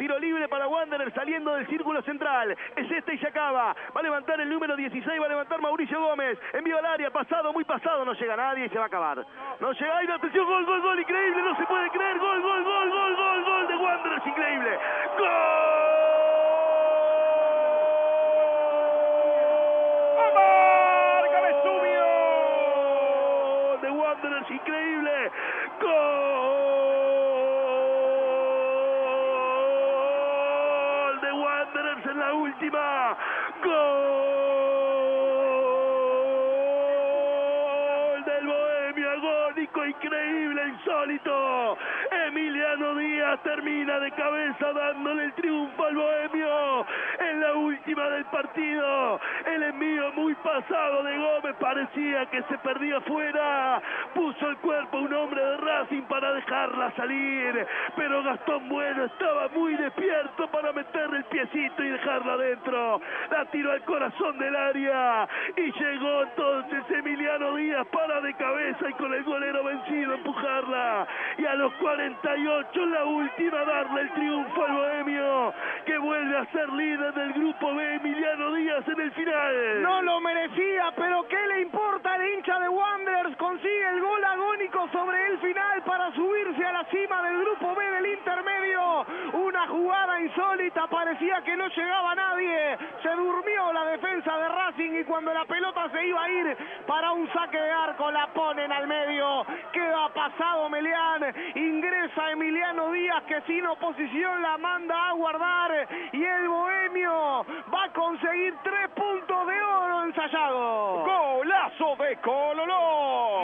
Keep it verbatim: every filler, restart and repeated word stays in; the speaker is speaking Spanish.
Tiro libre para Wanderers saliendo del círculo central. Es este y se acaba. Va a levantar el número dieciséis, va a levantar Mauricio Gómez. Envío al área, pasado, muy pasado. No llega nadie y se va a acabar. No llega, ¡ay, atención! Gol, gol, gol, increíble, no se puede creer. Gol, gol, gol, gol, gol, gol de Wanderers, increíble. ¡Gol! De Wanderers, increíble. Gol de Wanderers en la última. Gol del Bohemio, agónico, increíble, insólito. Emiliano Díaz termina de cabeza dándole el triunfo al Bohemio en la última del partido. El envío muy pasado de Gómez parecía que se perdía fuera. Puso el cuerpo un hombre de Racing para dejarla salir, pero Gastón Bueno estaba muy despierto para meterle el piecito y dejarla adentro. La tiró al corazón del área y llegó entonces Emiliano Díaz para de cabeza y con el golero vencido empujarla. Y a los cuarenta y ocho la última darle el triunfo al Bohemio, que vuelve a ser líder del grupo B. Emiliano Díaz en el final. No lo merecía, pero ¿qué le importa al hincha de Wanderers? Consigue el gol agónico sobre el final para subirse a la cima del grupo B del intermedio. Una jugada insólita, parecía que no llegaba nadie. Se durmió la defensa de Racing y cuando la pelota se iba a ir para un saque de arco la ponen al medio. Queda pasado Melián, ingresa Emiliano Díaz que sin oposición la manda a guardar y el Bohemio va a conseguir tres puntos de oro ensayado. ¡Golazo de Cololó!